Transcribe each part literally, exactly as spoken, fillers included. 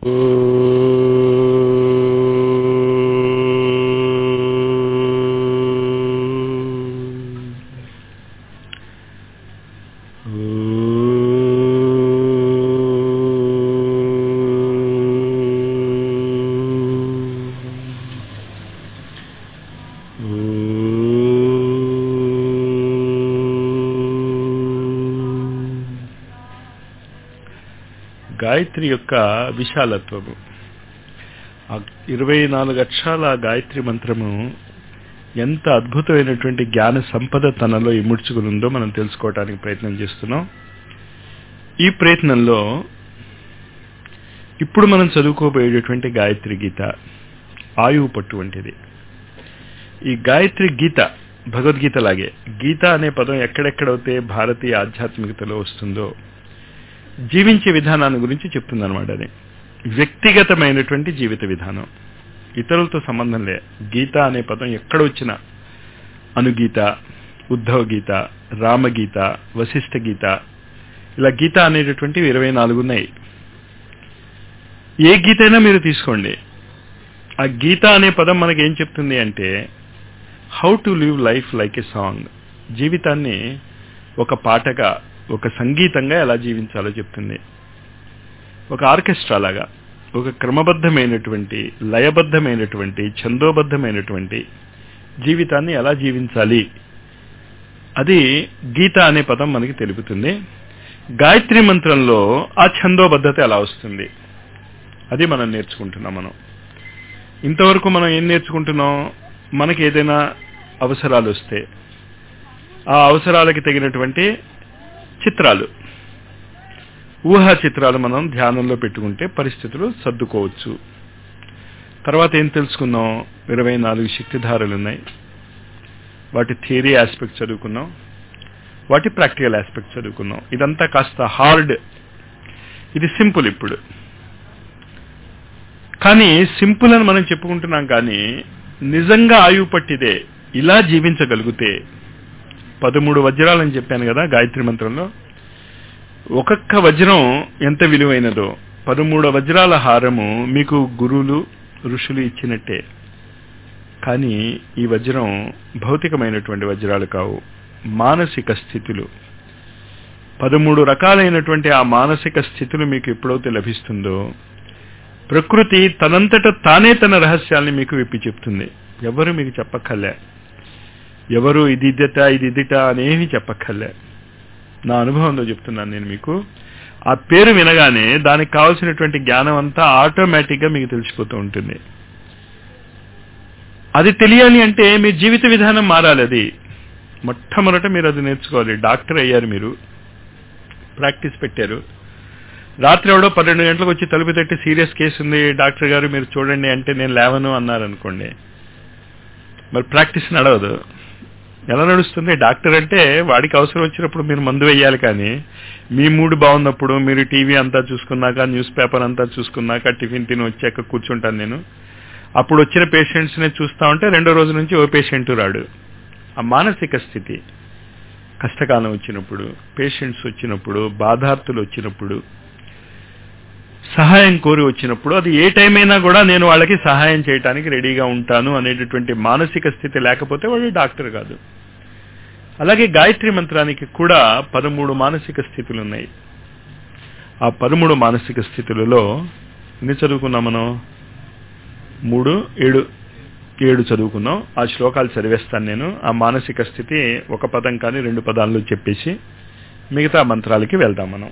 గాయత్రి యొక్క విశాలత్వము, ఇరవై నాలుగు అక్షరాల గాయత్రి మంత్రము ఎంత అద్భుతమైనటువంటి జ్ఞాన సంపద తనలో ఇముడ్చుకునుందో మనం తెలుసుకోవడానికి ప్రయత్నం చేస్తున్నాం. ఈ ప్రయత్నంలో ఇప్పుడు మనం చదువుకోబోయేటటువంటి గాయత్రి గీత ఆయువు పట్టు వంటిది. ఈ గాయత్రి గీత భగవద్గీత లాగే, గీత అనే పదం ఎక్కడెక్కడైతే భారతీయ ఆధ్యాత్మికతలో వస్తుందో జీవించే విధానాన్ని గురించి చెప్తుందన్నమాట. అది వ్యక్తిగతమైనటువంటి జీవిత విధానం, ఇతరులతో సంబంధం లే. గీత అనే పదం ఎక్కడ వచ్చినా అనుగీత, ఉద్ధవ గీత, రామగీత, వశిష్ఠ గీత, ఇలా గీత అనేటటువంటివి ఇరవై నాలుగు ఉన్నాయి. ఏ గీత అయినా మీరు తీసుకోండి, ఆ గీత అనే పదం మనకి ఏం చెప్తుంది అంటే how to live life like a song, జీవితాన్ని ఒక పాటగా, ఒక సంగీతంగా ఎలా జీవించాలో చెప్తుంది. ఒక ఆర్కెస్ట్రా లాగా, ఒక క్రమబద్ధమైనటువంటి, లయబద్ధమైనటువంటి, ఛందోబద్ధమైనటువంటి జీవితాన్ని ఎలా జీవించాలి, అది గీత అనే పదం మనకి తెలుపుతుంది. గాయత్రి మంత్రంలో ఆ ఛందోబద్ధత ఎలా వస్తుంది అది మనం నేర్చుకుంటున్నాం. మనం ఇంతవరకు మనం ఏం నేర్చుకుంటున్నాం, మనకి ఏదైనా అవసరాలు వస్తే ఆ అవసరాలకి తగినటువంటి చిత్రాలు, ఊహా చిత్రాలు మనం ధ్యానంలో పెట్టుకుంటే పరిస్థితులు సర్దుకోవచ్చు. తర్వాత ఏం తెలుసుకున్నాం, ఇరవై నాలుగు శక్తిధారలు ఉన్నాయి, వాటి థియరీ ఆస్పెక్ట్ చదువుకున్నాం, వాటి ప్రాక్టికల్ ఆస్పెక్ట్ చదువుకున్నాం. ఇదంతా కాస్త హార్డ్, ఇది సింపుల్ ఇప్పుడు. కానీ సింపుల్ అని మనం చెప్పుకుంటున్నాం, కానీ నిజంగా ఆయువు పట్టిదే ఇలా జీవించగలిగితే, పదమూడు వజ్రాలని చెప్పాను కదా గాయత్రి మంత్రంలో, ఒక్కొక్క వజ్రం ఎంత విలువైనదో, పదమూడు వజ్రాల హారము మీకు గురువులు ఋషులు ఇచ్చినట్టే. కానీ ఈ వజ్రం భౌతికమైనటువంటి వజ్రాలు కావు, మానసిక స్థితులు. పదమూడు రకాలైనటువంటి ఆ మానసిక స్థితులు మీకు ఎప్పుడైతే లభిస్తుందో ప్రకృతి తనంతట తానే తన రహస్యాల్ని మీకు విప్పి చెప్తుంది. ఎవరు మీకు చెప్పక్కర్లే, ఎవరు ఇది ఇదిట ఇది ఇదిట అనేవి చెప్పక్కర్లే. నా అనుభవంలో చెప్తున్నాను నేను మీకు. ఆ పేరు వినగానే దానికి కావాల్సినటువంటి జ్ఞానం అంతా ఆటోమేటిక్ గా మీకు తెలిసిపోతూ ఉంటుంది. అది తెలియాలి అంటే మీ జీవిత విధానం మారాలి. అది మొట్టమొదట మీరు అది నేర్చుకోవాలి. డాక్టర్ అయ్యారు, మీరు ప్రాక్టీస్ పెట్టారు, రాత్రి ఎవడో పన్నెండు గంటలకు వచ్చి తలుపు తట్టి సీరియస్ కేసు ఉంది డాక్టర్ గారు మీరు చూడండి అంటే నేను లేవను అన్నారనుకోండి, మరి ప్రాక్టీస్ నడవదు. ఎలా నడుస్తుంది? డాక్టర్ అంటే వాడికి అవసరం వచ్చినప్పుడు మీరు మందు వేయాలి, కానీ మీ మూడు బాగున్నప్పుడు మీరు టీవీ అంతా చూసుకున్నాక, న్యూస్ పేపర్ అంతా చూసుకున్నాక, టిఫిన్ తిని వచ్చాక కూర్చుంటాను నేను. అప్పుడు వచ్చిన పేషెంట్స్ ని చూస్తా ఉంటే రెండో రోజు నుంచి ఓ పేషెంట్ రాడు. ఆ మానసిక స్థితి, కష్టకాలం వచ్చినప్పుడు, పేషెంట్స్ వచ్చినప్పుడు, బాధార్తులు వచ్చినప్పుడు, సహాయం కోరి వచ్చినప్పుడు, అది ఏ టైం అయినా కూడా నేను వాళ్ళకి సహాయం చేయడానికి రెడీగా ఉంటాను అనేటటువంటి మానసిక స్థితి లేకపోతే వాడు డాక్టర్ కాదు. అలాగే గాయత్రి మంత్రానికి కూడా పదమూడు మానసిక స్థితులు ఉన్నాయి. ఆ పదమూడు మానసిక స్థితులలో ఎన్ని చదువుకున్నాం మనం? మూడు ఏడు ఏడు చదువుకున్నాం. ఆ శ్లోకాలు చదివేస్తాను నేను. ఆ మానసిక స్థితి ఒక పదం కానీ రెండు పదాల్లో చెప్పేసి మిగతా మంత్రాలకి వెళ్దాం మనం.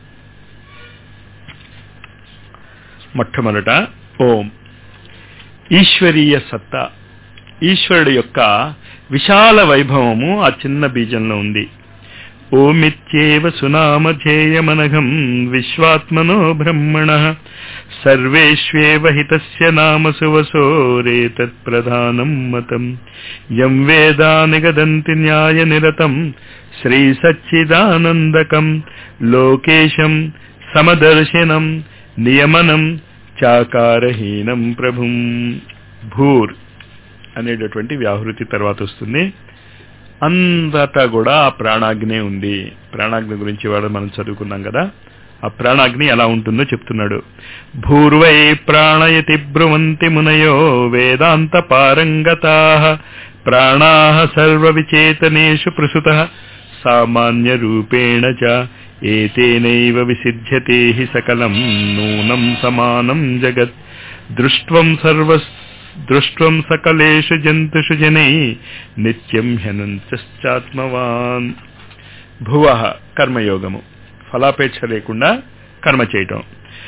మొట్టమొదట ఓం. ఈశ్వరీయ సత్తా, ఈశ్వరుడు యొక్క విశాల వైభవము ఆ చిన్న బీజంలో ఉంది. ఓమిత్యేవ సునామధేయమనఘం విశ్వాత్మనో బ్రహ్మణః సర్వేష్వేవ హితస్య నామ సువసోరేతత్ ప్రధానం మతం యం వేదా నిగదంతి న్యాయ నిరతం శ్రీ సచ్చిదానందకం లోకేశం సమదర్శనం నియమనం చాకారహీనం ప్రభుం. భూర్ అనేటటువంటి వ్యాహృతి తర్వాత వస్తుంది. అంతటా కూడా ఆ ప్రాణాగ్నే ఉంది. ప్రాణాగ్ని గురించి వాడు మనం చదువుకున్నాం కదా. ఆ ప్రాణాగ్ని ఎలా ఉంటుందో చెప్తున్నాడు. భూర్వై ప్రాణయతి బ్రువంతి మునయో వేదాంత పారంగతాః ప్రాణాః సర్వ విచేతనేషు ప్రసుతః సామాన్య రూపేణ చ ఏతేనైవ విసిధ్యతే హి సకలం నూనం సమానం జగత్ దృష్ట్వం సర్వ దృష్ట్వం సకలేషు జంతుషు జనై నిత్యం హ్యనంతశ్చాత్మవాన్. భువః కర్మయోగము, ఫలాపేక్ష లేకుండా కర్మ చేయటం.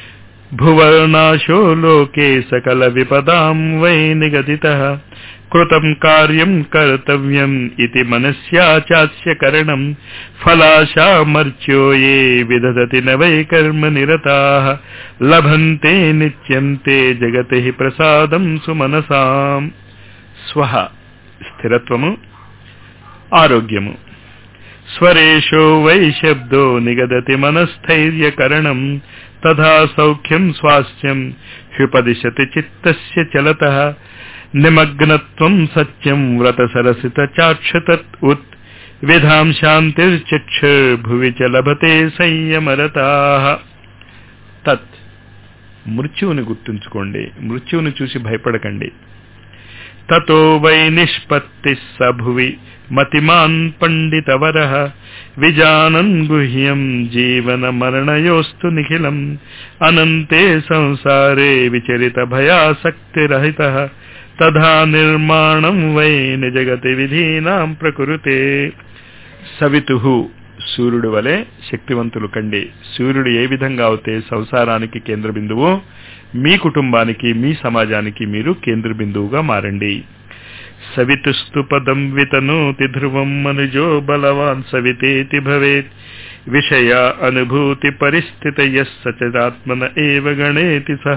భువనాశో లోకే సకల విపదాం వై నిగదితః కృతం కార్యం కర్తవ్యం ఇతి మనస్యా చాస్య కరణం ఫలాశామర్చ్యో యే విదధతి న వై కర్మ నిరతాః లభంతే నిత్యం తే జగతి ప్రసాదం సుమనసాం. స్వః స్థిరత్వము, ఆరోగ్యము. స్వరేషో వై శబ్దో నిగదతి మనస్థైర్యకరణం తథా సౌఖ్యం స్వాస్థ్యం హ్యుపదిశతి చిత్తస్య చలతః నిమగ్నత్వం సత్యం వ్రత సరసిత చాక్షతత్ ఉత్ విధాం శాంతిర్చక్షుర్భువి చ లభతే సంయమరతాః. తత్ మృత్యువుని గుర్తుంచుకోండి, మృత్యువుని చూసి భయపడకండి. తతో వై నిష్పత్తి సభువి మతిమాన్ పండితవరః విజానన్ గుహ్యం జీవన మరణయోస్తు నిఖిలం అనంతే సంసారే విచరిత భయాసక్తిరహితః తథా నిర్మాణం వై నిజగతి విధీనాం ప్రకృతే. సవితుః సూర్యుడు వలె శక్తివంతులు కండి. సూర్యుడు ఏ విధంగా అవుతే సంసారానికి కేంద్ర బిందువు, మీ కుటుంబానికి మీ సమాజానికి మీరు కేంద్ర బిందువుగా మారండి. సవితుస్తు పదం వితనోతి ధ్రువం మనుజో బలవాన్ సవితేతి భవేత్ విషయ అనుభూతి పరిస్థితయః సచరాత్మన ఏవ గణేతి సహ.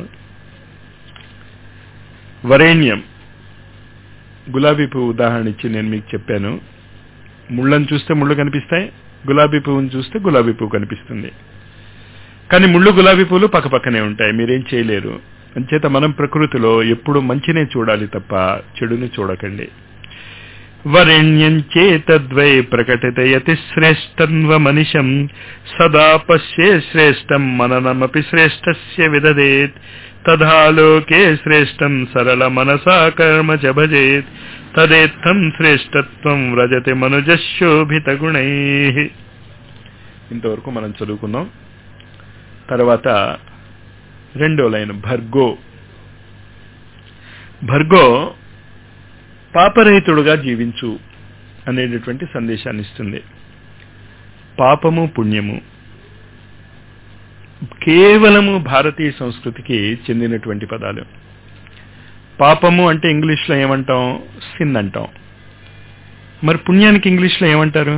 వరేణ్యం, గులాబీ పువ్వు ఉదాహరణ ఇచ్చి నేను మీకు చెప్పాను. ముళ్ళను చూస్తే ముళ్ళు కనిపిస్తాయి, గులాబీ పువ్వును చూస్తే గులాబీ పువ్వు కనిపిస్తుంది. కానీ ముళ్ళు గులాబీ పువ్వులు పక్కపక్కనే ఉంటాయి, మీరేం చేయలేరు. అంచేత మనం ప్రకృతిలో ఎప్పుడు మంచినే చూడాలి తప్ప చెడుని చూడకండి. వరేణ్యం చేతద్వై ప్రకటితయతి శ్రేష్టన్వ మనిషం సదా పశ్యే శ్రేష్టం మననమపి శ్రేష్టస్య విదదేత్ తథా లోకే శ్రేష్టం సరళ మనసా కర్మ చ భజేత్ తదేత్తం శ్రేష్టత్వం వ్రజతి మనుజశోభిత గుణైః. ఇంతవరకు మనం చదువుకున్నాం. తర్వాత రెండో లైన్ భర్గో. భర్గో పాపరహితుడుగా జీవించు అనేటటువంటి సందేశాన్ని ఇస్తుంది. పాపము పుణ్యము కేవలము భారతీయ సంస్కృతికి చెందినటువంటి పదాలు. పాపము అంటే ఇంగ్లీష్లో ఏమంటాం? సిన్ అంటాం. మరి పుణ్యానికి ఇంగ్లీష్లో ఏమంటారు?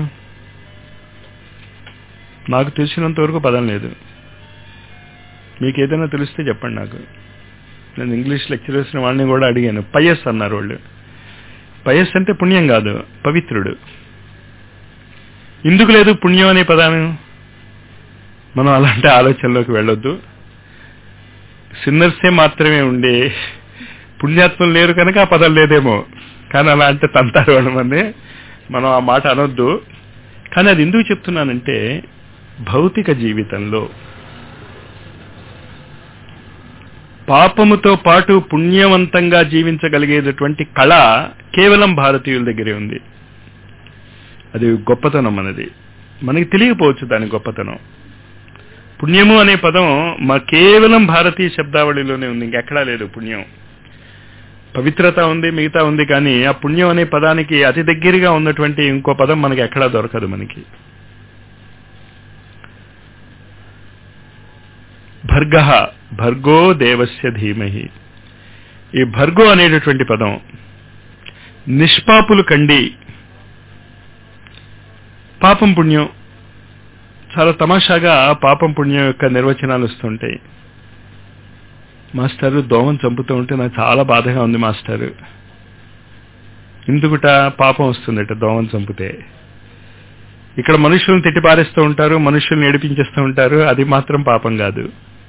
నాకు తెలిసినంత వరకు పదం లేదు. మీకు ఏదైనా తెలిస్తే చెప్పండి నాకు. నేను ఇంగ్లీష్ లెక్చరర్స్ని వాళ్ళని కూడా అడిగాను. పయస్ అన్నారు వాళ్ళు. పయస్ అంటే పుణ్యం కాదు, పవిత్రుడు. ఎందుకు లేదు పుణ్యం అనే పదాను? మనం అలాంటి ఆలోచనలోకి వెళ్ళొద్దు. సిన్నర్సే మాత్రమే ఉండే పుణ్యాత్మలు లేరు కనుక ఆ పదం లేదేమో. కానీ అలా అంటే తంతారు అనమని మనం ఆ మాట అనొద్దు. కానీ అది ఎందుకు చెప్తున్నానంటే భౌతిక జీవితంలో పాపముతో పాటు పుణ్యవంతంగా జీవించగలిగేటటువంటి కళ కేవలం భారతీయుల దగ్గరే ఉంది. అది గొప్పతనం అన్నది. మనకి తెలియకపోవచ్చు దాని గొప్పతనం. పుణ్యము అనే పదం మా కేవలం భారతీయ శబ్దావళిలోనే ఉంది, ఇంకెక్కడా లేదు. పుణ్యం పవిత్రత ఉంది, మిగతా ఉంది, కానీ ఆ పుణ్యం అనే పదానికి అతి దగ్గరగా ఉన్నటువంటి ఇంకో పదం మనకి ఎక్కడా దొరకదు. మనకి భర్గ, భర్గో దేవస్య ధీమహి. ఈ భర్గో అనేటటువంటి పదం నిష్పాపులు కండి. పాపం పుణ్యం చాలా తమాషాగా పాపం పుణ్యం యొక్క నిర్వచనాలు వస్తుంటాయి. మాస్టారు దోమను చంపుతూ ఉంటే నాకు చాలా బాధగా ఉంది మాస్టారు. ఎందుకుట? పాపం వస్తుందట దోమను చంపితే. ఇక్కడ మనుషులను తిట్టిపారేస్తూ ఉంటారు, మనుషుల్ని ఏడిపించేస్తూ ఉంటారు. అది మాత్రం పాపం కాదు.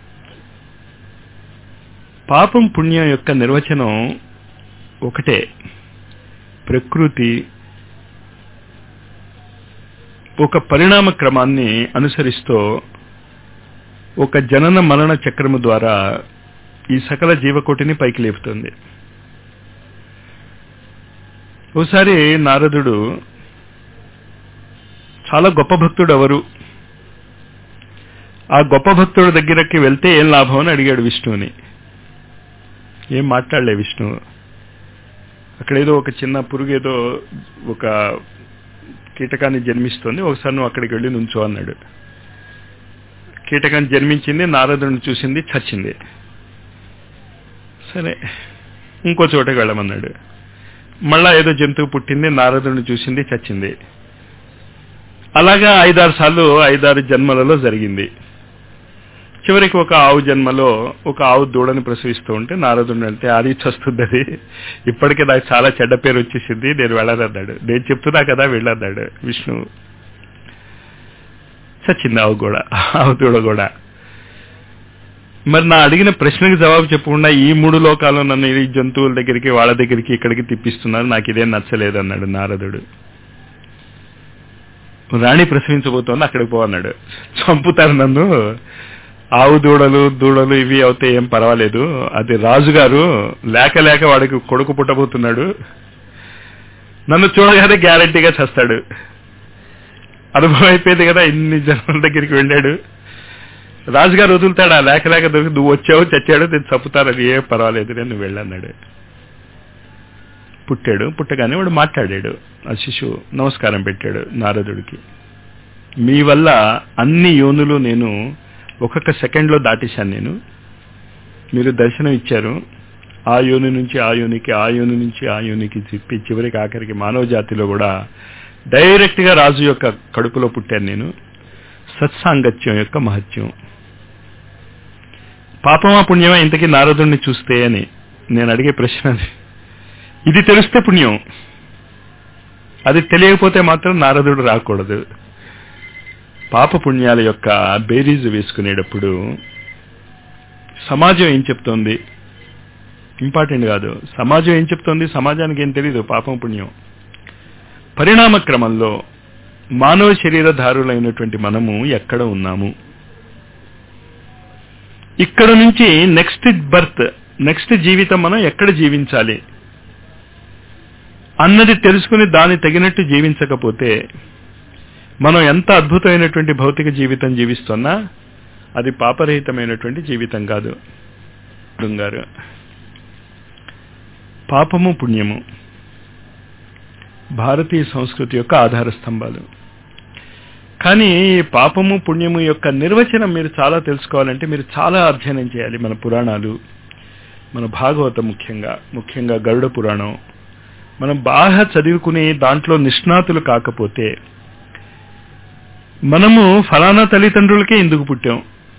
పాపం పుణ్యం యొక్క నిర్వచనం ఒకటే. ప్రకృతి ఒక పరిణామ క్రమాన్ని అనుసరిస్తూ ఒక జనన మరణ చక్రము ద్వారా ఈ సకల జీవకోటిని పైకి లేపుతుంది. ఓసారి నారదుడు, చాలా గొప్ప భక్తుడు ఎవరు, ఆ గొప్ప భక్తుడి దగ్గరకి వెళ్తే ఏం లాభం అని అడిగాడు విష్ణువుని. ఏం మాట్లాడలే విష్ణువు. అక్కడేదో ఒక చిన్న పురుగు ఏదో ఒక కీటకాన్ని జన్మిస్తుంది, ఒకసారి నువ్వు అక్కడికి వెళ్ళి నుంచో అన్నాడు. కీటకాన్ని జన్మించింది, నారదుడిని చూసింది, చచ్చింది. సరే ఇంకో చోటకి వెళ్ళమన్నాడు. మళ్ళా ఏదో జంతువు పుట్టింది, నారదుడిని చూసింది, చచ్చింది. అలాగా ఐదారు సార్లు ఐదారు జన్మలలో జరిగింది. చివరికి ఒక ఆవు జన్మలో ఒక ఆవు దూడని ప్రసవిస్తూ ఉంటే నారదుడిని వెళ్తే అది చస్తుంది, అది ఇప్పటికే నాకు చాలా చెడ్డ పేరు వచ్చేసింది, నేను వెళ్ళదన్నాడు. నేను చెప్తున్నా కదా వెళ్ళన్నాడు విష్ణు. చచ్చింది ఆవు కూడా, ఆవు దూడ కూడా. మరి నా అడిగిన ప్రశ్నకి జవాబు చెప్పకుండా ఈ మూడు లోకాల్లో నన్ను ఈ జంతువుల దగ్గరికి వాళ్ళ దగ్గరికి ఇక్కడికి తిప్పిస్తున్నారు, నాకు ఇదేం నచ్చలేదు అన్నాడు నారదుడు. రాణి ప్రసవించబోతోంది, అక్కడికి పో అన్నాడు. చంపుతారు నన్ను, ఆవు దూడలు దూడలు ఇవి అవుతే ఏం పర్వాలేదు, అది రాజుగారు లేక లేక వాడికి కొడుకు పుట్టబోతున్నాడు, నన్ను చూడగానే గ్యారంటీగా చేస్తాడు. అనుభవం అయిపోయింది కదా, ఇన్ని జన్మల దగ్గరికి వెళ్ళాడు. రాజుగారు వదులుతాడా, లేక లేక దొరికి నువ్వు వచ్చావు చచ్చాడు, నేను చంపుతాను, అది ఏం పర్వాలేదు నేను వెళ్ళన్నాడు. పుట్టాడు. పుట్టగానే వాడు మాట్లాడాడు. ఆ శిశువు నమస్కారం పెట్టాడు నారదుడికి. మీ వల్ల అన్ని యోనులు నేను ఒక్కొక్క సెకండ్లో దాటేశాను, నేను మీరు దర్శనం ఇచ్చారు. ఆ యోని నుంచి ఆ యోనికి, ఆ యోని నుంచి ఆ యోనికి చెప్పి చివరికి ఆఖరికి మానవ జాతిలో కూడా డైరెక్ట్ గా రాజు యొక్క కడుపులో పుట్టాను నేను. సత్సాంగత్యం యొక్క మహత్యం. పాపమా పుణ్యమా ఇంతకీ నారదుడిని చూస్తే అని నేను అడిగే ప్రశ్న. ఇది తెలిస్తే పుణ్యం, అది తెలియకపోతే మాత్రం నారదుడు రాకూడదు. పాప పుణ్యాల యొక్క బేరీజు వేసుకునేటప్పుడు సమాజం ఏం చెప్తోంది ఇంపార్టెంట్ కాదు. సమాజం ఏం చెప్తోంది, సమాజానికి ఏం తెలీదు పాపం పుణ్యం. పరిణామ క్రమంలో మానవ శరీరధారులైనటువంటి మనము ఎక్కడ ఉన్నాము, ఇక్కడ నుంచి నెక్స్ట్ బర్త్, నెక్స్ట్ జీవితం మనం ఎక్కడ జీవించాలి అన్నది తెలుసుకుని దాన్ని తగినట్టు జీవించకపోతే మనం ఎంత అద్భుతమైనటువంటి భౌతిక జీవితం జీవిస్తున్నా అది పాపరహితమైనటువంటి జీవితం కాదు. గారు పాపము పుణ్యము భారతీయ సంస్కృతి యొక్క ఆధార స్తంభాలు. కానీ పాపము పుణ్యము యొక్క నిర్వచనం మీరు చాలా తెలుసుకోవాలంటే మీరు చాలా అధ్యయనం చేయాలి. మన పురాణాలు, మన భాగవతం, ముఖ్యంగా ముఖ్యంగా గరుడ పురాణం మనం బాగా చదువుకుని దాంట్లో నిష్ణాతులు కాకపోతే మనము ఫలానా తల్లిదండ్రులకే ఎందుకు పుట్టాం,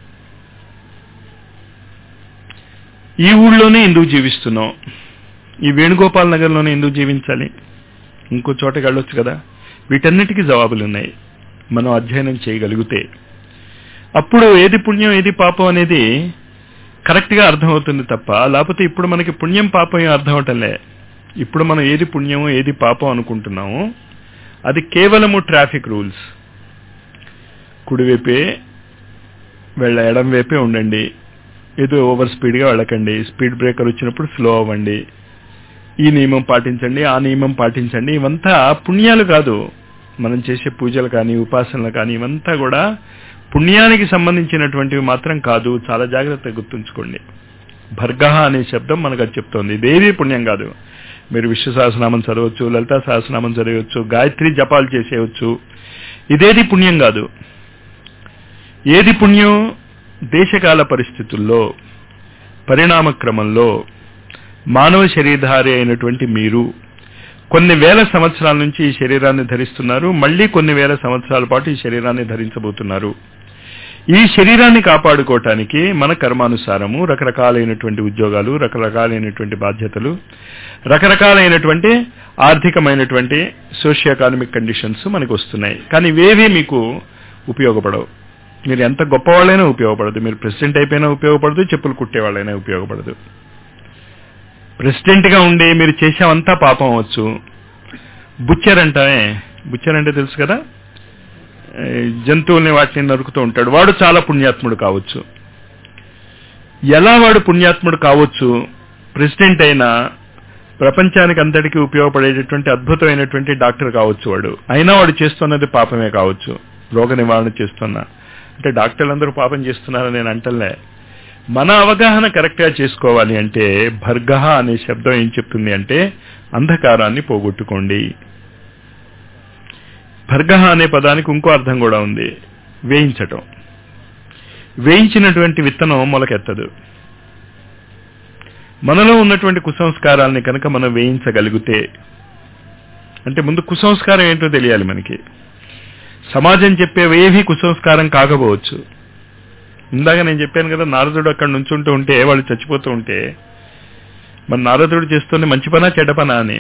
ఈ ఊళ్ళోనే ఎందుకు జీవిస్తున్నాం, ఈ వేణుగోపాల్ నగర్లోనే ఎందుకు జీవించాలి, ఇంకో చోటకి వెళ్ళొచ్చు కదా, వీటన్నిటికీ జవాబులు ఉన్నాయి మనం అధ్యయనం చేయగలిగితే. అప్పుడు ఏది పుణ్యం ఏది పాపం అనేది కరెక్ట్ గా అర్థమవుతుంది తప్ప, లేకపోతే ఇప్పుడు మనకి పుణ్యం పాపం ఏం అర్థం అవటంలే. ఇప్పుడు మనం ఏది పుణ్యమో ఏది పాపం అనుకుంటున్నామో అది కేవలము ట్రాఫిక్ రూల్స్. కుడివైపే వెళ్ళ, ఎడం వైపే ఉండండి, ఏదో ఓవర్ స్పీడ్గా వెళ్ళకండి, స్పీడ్ బ్రేకర్ వచ్చినప్పుడు స్లో అవ్వండి, ఈ నియమం పాటించండి, ఆ నియమం పాటించండి. ఇవంతా పుణ్యాలు కాదు. మనం చేసే పూజలు కానీ ఉపాసనలు కానీ ఇవంతా కూడా పుణ్యానికి సంబంధించినటువంటివి మాత్రం కాదు. చాలా జాగ్రత్తగా గుర్తుంచుకోండి. భర్గహ అనే శబ్దం మనకు అది చెప్తోంది. ఇదేది పుణ్యం కాదు. మీరు విష్ణు సహస్రనామం చదవచ్చు, లలితా సహస్రనామం చదవచ్చు, గాయత్రి జపాలు చేసేయవచ్చు, ఇదేది పుణ్యం కాదు. ఏది పుణ్యం, దేశకాల పరిస్థితుల్లో పరిణామ క్రమంలో మానవ శరీరధారి అయినటువంటి మీరు కొన్ని వేల సంవత్సరాల నుంచి ఈ శరీరాన్ని ధరిస్తున్నారు, మళ్లీ కొన్ని వేల సంవత్సరాల పాటు ఈ శరీరాన్ని ధరించబోతున్నారు. ఈ శరీరాన్ని కాపాడుకోవటానికి మన కర్మానుసారము రకరకాలైనటువంటి ఉద్యోగాలు, రకరకాలైనటువంటి బాధ్యతలు, రకరకాలైనటువంటి ఆర్థికమైనటువంటి సోషియో ఎకానమిక్ కండిషన్స్ మనకు వస్తున్నాయి. కానీ ఇవేవీ మీకు ఉపయోగపడవు. మీరు ఎంత గొప్పవాళ్ళైనా ఉపయోగపడదు. మీరు ప్రెసిడెంట్ అయిపోయినా ఉపయోగపడదు, చెప్పులు కుట్టేవాళ్ళైనా ఉపయోగపడదు. ప్రెసిడెంట్ గా ఉండి మీరు చేసామంతా పాపం అవచ్చు. బుచ్చర్ అంటామే, బుచ్చర్ అంటే తెలుసు కదా, జంతువుల్ని వాటిని నరుకుతూ ఉంటాడు, వాడు చాలా పుణ్యాత్ముడు కావచ్చు. ఎలా వాడు పుణ్యాత్ముడు కావచ్చు? ప్రెసిడెంట్ అయినా ప్రపంచానికి అంతటికీ ఉపయోగపడేటటువంటి అద్భుతమైనటువంటి డాక్టర్ కావచ్చు వాడు, అయినా వాడు చేస్తున్నది పాపమే కావచ్చు. రోగ నివారణ చేస్తున్నా అంటే డాక్టర్లందరూ పాపం చేస్తున్నారని నేను అంటలే. మన అవగాహన కరెక్ట్ గా చేసుకోవాలి అంటే భర్గః అనే శబ్దం ఏం చెప్తుంది అంటే అంధకారాన్ని పోగొట్టుకోండి. భర్గః అనే పదానికి ఇంకో అర్థం కూడా ఉంది, వేయించటం. వేయించినటువంటి విత్తనం మొలకెత్తదు. మనలో ఉన్నటువంటి కుసంస్కారాలని కనుక మనం వేయించగలిగితే, అంటే ముందు కుసంస్కారం ఏంటో తెలియాలి మనకి. సమాజం చెప్పేవేవీ కుసంస్కారం కాకపోవచ్చు. ఇందాక నేను చెప్పాను కదా, నారదుడు అక్కడ నుంచుంటూ ఉంటే వాళ్ళు చచ్చిపోతూ ఉంటే మన నారదుడు చేస్తుంది మంచి పనా చెడ్డ పనా అని.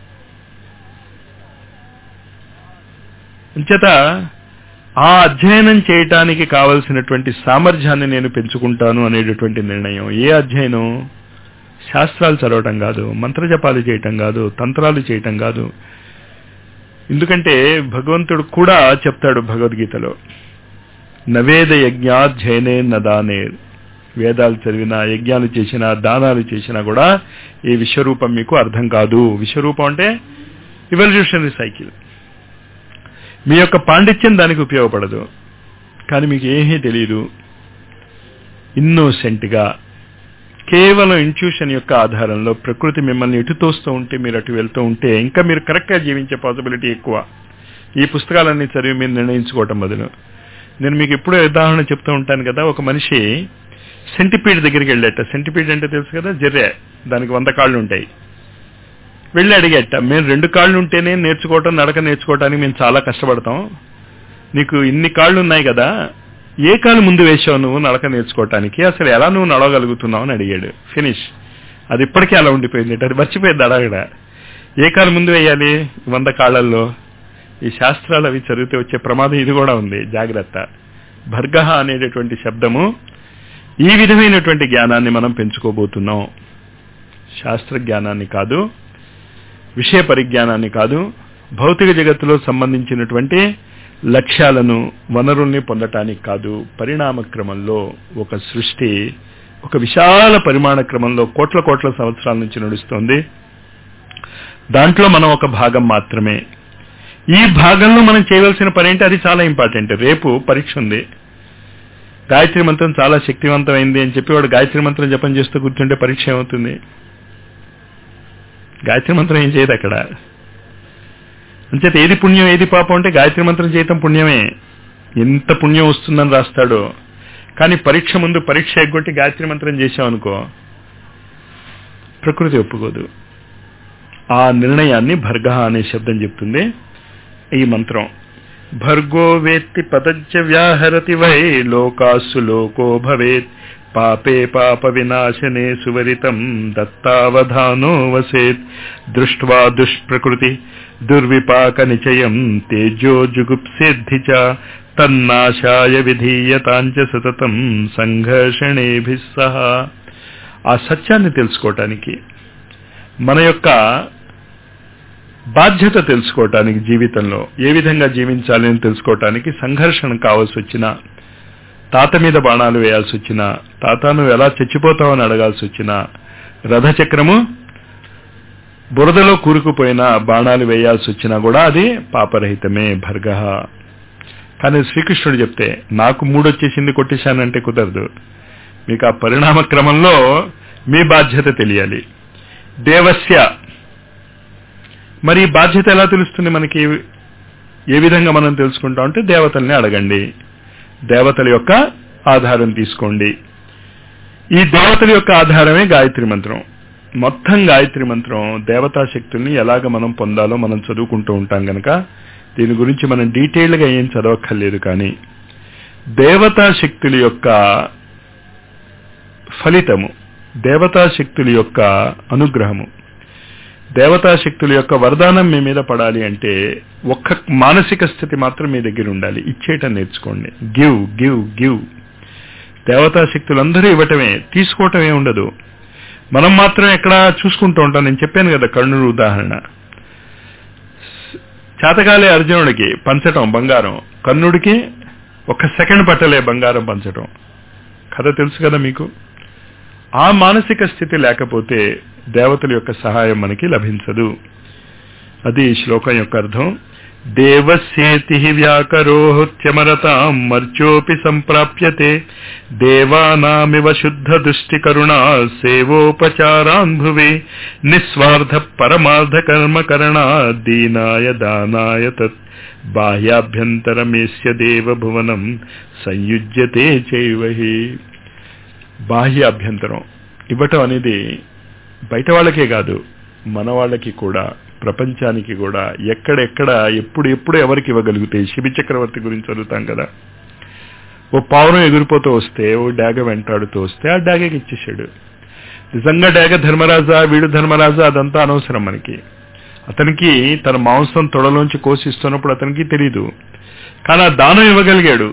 అంచేత ఆ అధ్యయనం చేయటానికి కావలసినటువంటి సామర్థ్యాన్ని నేను పెంచుకుంటాను అనేటటువంటి నిర్ణయం. ఏ అధ్యయనం? శాస్త్రాలు చదవటం కాదు, మంత్రజపాలు చేయటం కాదు, తంత్రాలు చేయటం కాదు. ఎందుకంటే భగవంతుడు కూడా చెప్తాడు భగవద్గీతలో, నవేద యజ్ఞాధ్యయనే నదానే. వేదాలు చదివినా, యజ్ఞాలు చేసినా, దానాలు చేసినా కూడా ఈ విశ్వరూపం మీకు అర్థం కాదు. విశ్వరూపం అంటే ఇవల్యూషనరీ సైకిల్. మీ యొక్క పాండిత్యం దానికి ఉపయోగపడదు, కానీ మీకు ఏమీ తెలియదు. ఇన్నోసెంట్ గా కేవలం ఇంట్యూషన్ యొక్క ఆధారంలో ప్రకృతి మిమ్మల్ని ఎటు తోస్తూ ఉంటే మీరు అటు వెళ్తూ ఉంటే ఇంకా మీరు కరెక్ట్ గా జీవించే పాసిబిలిటీ ఎక్కువ. ఈ పుస్తకాలన్నీ చదివి మీరు నిర్ణయించుకోవటం బదులు. నేను మీకు ఎప్పుడో ఉదాహరణ చెప్తూ ఉంటాను కదా, ఒక మనిషి సెంటిపీడ్ దగ్గరికి వెళ్ళేట. సెంటిపీడ్ అంటే తెలుసు కదా, జర్రే, దానికి వంద కాళ్ళు ఉంటాయి. వెళ్ళి అడిగేట, మేము రెండు కాళ్ళు ఉంటేనే నేర్చుకోవటం, నడక నేర్చుకోవటానికి మేము చాలా కష్టపడతాం, నీకు ఇన్ని కాళ్ళు ఉన్నాయి కదా, ఏ కాలు ముందు వేసావు నువ్వు నడక నేర్చుకోవటానికి, అసలు ఎలా నువ్వు నడవగలుగుతున్నావు అని అడిగాడు. ఫినిష్. అది ఇప్పటికీ అలా ఉండిపోయింది, అది మర్చిపోయింది అడగడ. ఏ కాలు ముందు వేయాలి వంద కాళ్ళల్లో? ఈ శాస్త్రాలు అవి చదివితే వచ్చే ప్రమాదం ఇది కూడా ఉంది, జాగ్రత్త. భర్గః అనేటటువంటి శబ్దము ఈ విధమైనటువంటి జ్ఞానాన్ని మనం పెంచుకోబోతున్నాం. శాస్త్ర జ్ఞానాన్ని కాదు, విషయ పరిజ్ఞానాన్ని కాదు, భౌతిక జగత్తులో సంబంధించినటువంటి లక్ష్యాలను, వనరుల్ని పొందటానికి కాదు. పరిణామ క్రమంలో ఒక సృష్టి ఒక విశాల పరిమాణ క్రమంలో కోట్ల కోట్ల సంవత్సరాల నుంచి నడుస్తోంది. దాంట్లో మనం ఒక భాగం మాత్రమే. ఈ భాగంలో మనం చేయవలసిన పని ఏంటి? అది చాలా ఇంపార్టెంట్. రేపు పరీక్ష ఉంది. గాయత్రి మంత్రం చాలా శక్తివంతమైంది అని చెప్పి వాడు గాయత్రి మంత్రం జపం చేస్తూ కూర్చుంటే పరీక్ష ఏమవుతుంది? గాయత్రి మంత్రం ఏం చేయదు అక్కడ. అంచేత ఏది పుణ్యం ఏది పాపం అంటే గాయత్రి మంత్రం చేయటం పుణ్యమే, ఎంత పుణ్యం వస్తుందని రాస్తాడో. కానీ పరీక్ష ముందు పరీక్ష ఎగ్గొట్టి గాయత్రి మంత్రం చేశామనుకో ప్రకృతి ఒప్పుకోదు. ఆ నిర్ణయాన్ని భర్గః అనే శబ్దం చెప్తుంది ఈ మంత్రం. భర్గో వేత్తి పదజ్జ వ్యాహరతి వై లోకాసు లోకో భవేత్ పాపే పాప వినాశనే సువరితం దత్తావధానో వసేత్ దృష్ట్వా దుష్ప్రకృతి దుర్విపాక నిచయం తేజో జుగుప్సేద్ధి చ తన్నాశాయ విధీయతాంచ సతతం సంఘర్షణేభిః సహ. ఆ సత్యాన్ని తెలుసుకోవటానికి, మన యొక్క బాధ్యత తెలుసుకోవటానికి, జీవితంలో ఏ విధంగా జీవించాలి అని తెలుసుకోవటానికి సంఘర్షణ కావాల్సి వచ్చినా, తాత మీద బాణాలు వేయాల్సి వచ్చినా, తాత నువ్వు ఎలా చచ్చిపోతావని అడగాల్సి వచ్చినా, రథచక్రము బురదలో కూరుకుపోయినా బాణాలు వేయాల్సి వచ్చినా కూడా అది పాపరహితమే, భర్గః. కానీ శ్రీకృష్ణుడు చెప్తే నాకు మూడొచ్చేసింది కొట్టేశానంటే కుదరదు. మీకు ఆ పరిణామ క్రమంలో మీ బాధ్యత తెలియాలి. దేవస్య, మరి బాధ్యత ఎలా తెలుస్తుంది మనకి? ఏ విధంగా మనం తెలుసుకుంటాం అంటే దేవతల్ని అడగండి, దేవతల యొక్క ఆధారం తీసుకోండి. ఈ దేవతల యొక్క ఆధారమే గాయత్రి మంత్రం. మొత్తం గాయత్రి మంత్రం దేవతా శక్తుల్ని ఎలాగ మనం పొందాలో మనం చదువుకుంటూ ఉంటాం గనక దీని గురించి మనం డీటెయిల్ గా ఏం చదవక్కర్లేదు. కానీ దేవతా శక్తుల యొక్క ఫలితము, దేవతా శక్తుల యొక్క అనుగ్రహము, దేవతా శక్తుల యొక్క వరదానం మీ మీద పడాలి అంటే ఒక్క మానసిక స్థితి మాత్రం మీ దగ్గర ఉండాలి. ఇచ్చేయటం నేర్చుకోండి. Give give give. దేవతా శక్తులందరూ ఇవ్వటమే, తీసుకోవటమే ఉండదు. మనం మాత్రం ఎక్కడ చూసుకుంటూ ఉంటాం. నేను చెప్పాను కదా కర్ణుడు ఉదాహరణ. చేతకాలే అర్జునుడికి పంచటం బంగారం, కర్ణుడికి ఒక సెకండ్ పట్టలే బంగారం పంచటం. కథ తెలుసు కదా మీకు. ఆ మానసిక స్థితి లేకపోతే దేవతల యొక్క సహాయం మనకి లభించదు. అది శ్లోకం యొక్క అర్థం. దేవస్యేతి వ్యాకరోహత్యమరతాం మర్చోపి సంప్రాప్యతే దేవానామివ శుద్ధ దృష్టి కరుణా సేవోపచారాన్ భువే నిస్వార్థ పరమార్థ కర్మ కరణా దీనాయ దానాయ తత్ బాహ్యాభ్యంతరమేస్య దేవ భువనం సంయుజ్యతే చైవహి. బాహ్యాభ్యంతరం ఇవ్వటం అనేది బయట వాళ్ళకే కాదు, మన వాళ్ళకి కూడా, ప్రపంచానికి కూడా. ఎక్కడెక్కడ ఎప్పుడు ఎప్పుడు ఎవరికి ఇవ్వగలిగితే. శిబి చక్రవర్తి గురించి చదువుతాం కదా. ఓ పావురం ఎగిరిపోతూ వస్తే ఓ డాగ వెంటాడుతూ వస్తే ఆ డాగకి ఇచ్చేసాడు. నిజంగా డాగ ధర్మరాజా వీడు ధర్మరాజా అదంతా అనవసరం మనకి. అతనికి తన మాంసం తొడలోంచి కోసిస్తున్నప్పుడు అతనికి తెలీదు, కానీ ఆ దానం ఇవ్వగలిగాడు.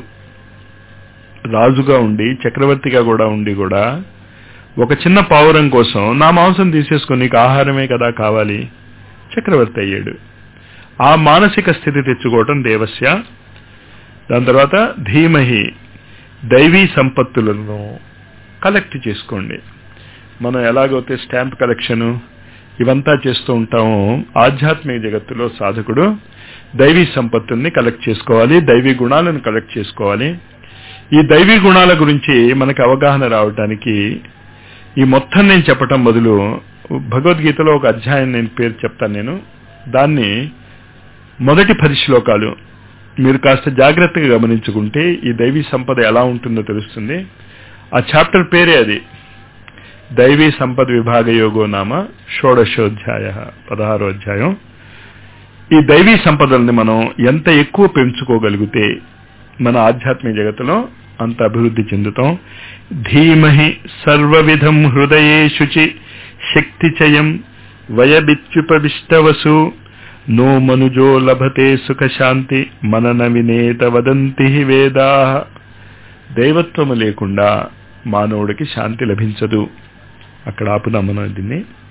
రాజుగా ఉండి చక్రవర్తిగా కూడా ఉండి కూడా ఒక చిన్న పావురం కోసం నా మాంసం తీసేసుకుని నీకు ఆహారమే కదా కావాలి, చక్రవర్తి అయ్యాడు. ఆ మానసిక స్థితి తెచ్చుకోవటం దేవస్య. దాని తర్వాత ధీమహి, దైవీ సంపత్తులను కలెక్ట్ చేసుకోండి. మనం ఎలాగైతే స్టాంప్ కలెక్షన్ ఇవంతా చేస్తూ ఉంటామో ఆధ్యాత్మిక జగత్తులో సాధకుడు దైవీ సంపత్తుల్ని కలెక్ట్ చేసుకోవాలి, దైవీ గుణాలను కలెక్ట్ చేసుకోవాలి. ఈ దైవీ గుణాల గురించి మనకు అవగాహన రావటానికి ఈ మొత్తం నేను చెప్పటం బదులు భగవద్గీతలో ఒక అధ్యాయం నేను పేరు చెప్తాను. నేను దాన్ని మొదటి పది శ్లోకాలు మీరు కాస్త జాగ్రత్తగా గమనించుకుంటే ఈ దైవీ సంపద ఎలా ఉంటుందో తెలుస్తుంది. ఆ చాప్టర్ పేరే అది. దైవీ సంపద విభాగ యోగో నామ షోడశోధ్యాయ, పదహారో అధ్యాయం. ఈ దైవీ సంపదల్ని మనం ఎంత ఎక్కువ పెంచుకోగలిగితే మన ఆధ్యాత్మిక జగత్తులో అంత అభివృద్ధి చెందుతాం. ధీమహి సర్వవిధం హృదయే శుచి శక్తిచయం వయబిత్యుపవిష్టవసు నో మనుజో లభతే సుఖ శాంతి మనన వినేత వదంతి వేదా. దైవత్వము లేకుండా మానవుడికి శాంతి లభించదు. అక్కడ ఆపుదాం మనం దీన్ని.